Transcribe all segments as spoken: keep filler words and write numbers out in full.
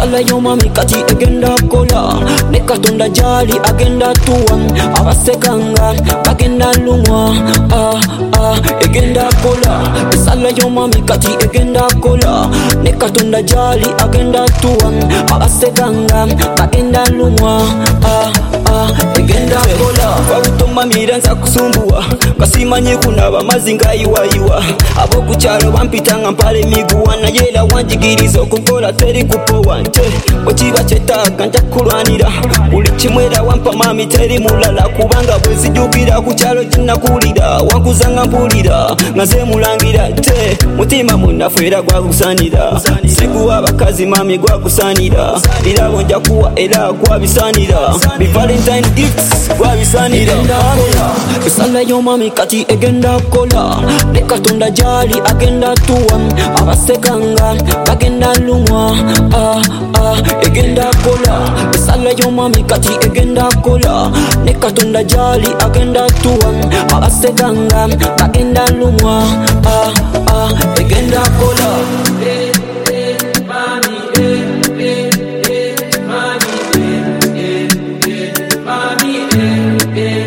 Esala yo mami kati egenda kola ne katonda jali agenda tuwa abasekanga bagenda lumwa ah ah egenda kola esala yo mami kati egenda kola ne katonda jali agenda tuwa abasekanga bagenda lumwa ah ah egenda kola babutoma miranza kusumbua kasimanye kunaba mazinga iwaiwa abo kuchalo bampitanga mpale miguwa na yela wanjigiriza okukola teri kupowa nje okiba kyetaaga nja kulwanira buli kimwera wampa mami teri mulala kubanga bwezijukira ku kyalo kinakulira wankuzanga mpulira ngaze mulangira te mutima munafera gwakusanira sikuwa abakazi mami gwakusanira birabo nja kuwa era gwabisanira bi valentine gifts gwabisanira esala yo mami kati egenda kola ne katonda jali agenda tuwa abasekanga bagenda lumwa ah ah egenda kola esala yo mami kati egenda kola ne katonda jali agenda tuwa abasekanga bagenda lumwa ah ah egenda kola eh eh mami eh eh eh mami eh eh eh mami eh eh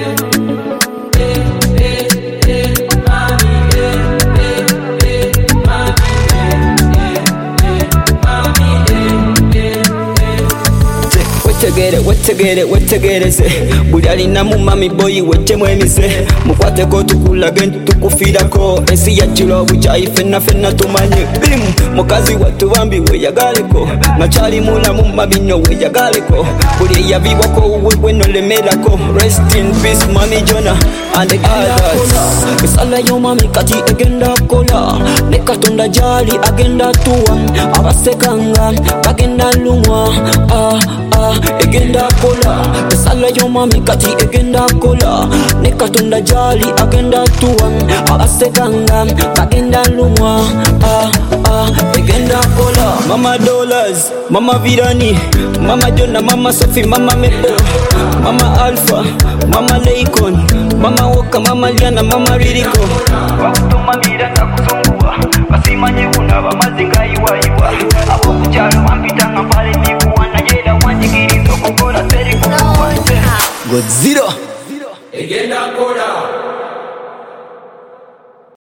Wetegere, wetegere, wetegere se buli alina mu mami boyi wejjemu emize mukwateko tukulage ntukufirako ensi yakiro bukyayi fenna fenna tumanye bim mukazi wattu bambi weyagaleko nakyali mulamu mabinyo weyagaleko buli eyabibwako wewe nolemerako rest in peace mami Jona and the others esala yo mami kati egenda kola ne katonda jali agenda tuwa abasekanga bagenda lumwa ah ah egenda kola esala yo mami kati egenda kola ne katonda jali agenda tuwa abasekanga bagenda lumwa ah ah egenda kola mama dollars mama virani mama Jona mama Sophie mama Mebo mama Alpha mama Leikon mama Woka mama Liana mama Ririko wakutuma miranda kusumbua basimanye kunaba mazinga iwaiwa abo kuchalo bampitanga pale miguwa na yela wanjigiriza okukola teri kukuwa Godzilla egenda kola